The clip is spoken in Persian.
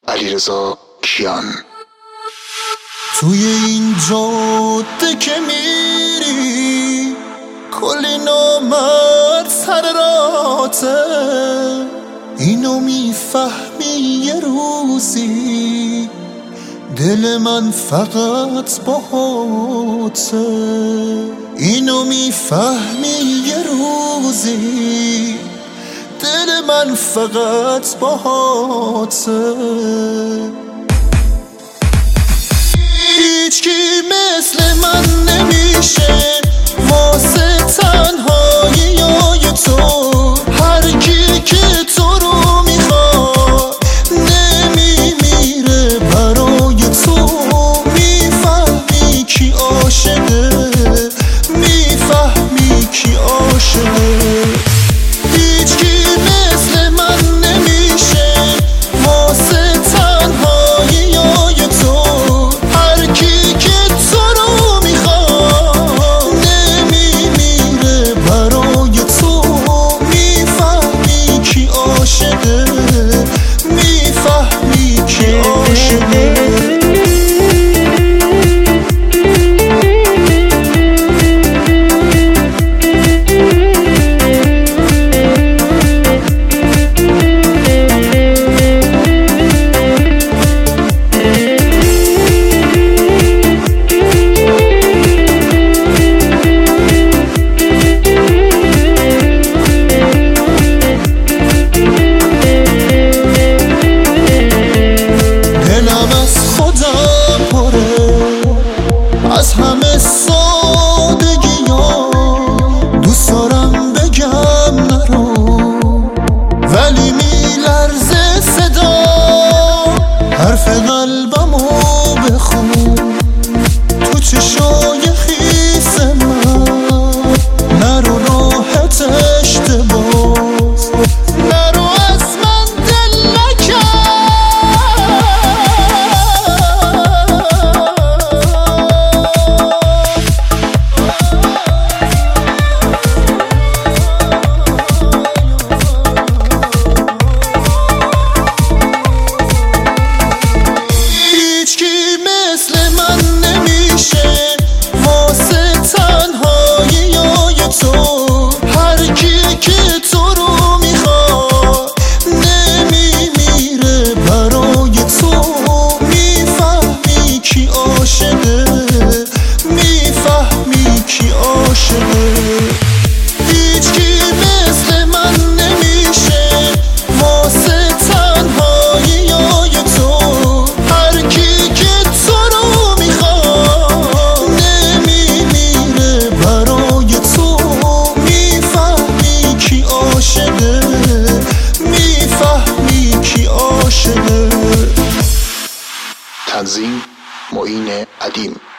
علیرضا کیان. توی این جاده که میری کلی نامرد سر راته، اینو میفهمی یه روزی دل من فقط باهاته. اینو میفهمی یه روزی دل من فقط باهاته. هیچکی مثل من نمیشه واسه تنهایی تو. هر کی که تو رو میخواد نمیمیره برای تو. میفهمی کی عاشقه، میفهمی کی عاشقه. هیچکی مثل من نمیشه واسه تنهایی تو. هر کی که تو رو میخواد نمیمیره برای تو. میفهمی کی عاشقه، میفهمی کی عاشقه. از همه سادگی ها دوست دارم بگم نرو، ولی میلرزه صدا حرف قلبمو بخون. تو چشای خیس من نرو راحت اشتباس، نرو از من دل نکن. میفهمی کی عاشقه. هیچکی مثل من نمیشه واسه تنهایی تو. هر کی که تو رو میخواد نمیمیره برای تو. میفهمی کی عاشقه، میفهمی کی عاشقه. تنظیم معین عدیم.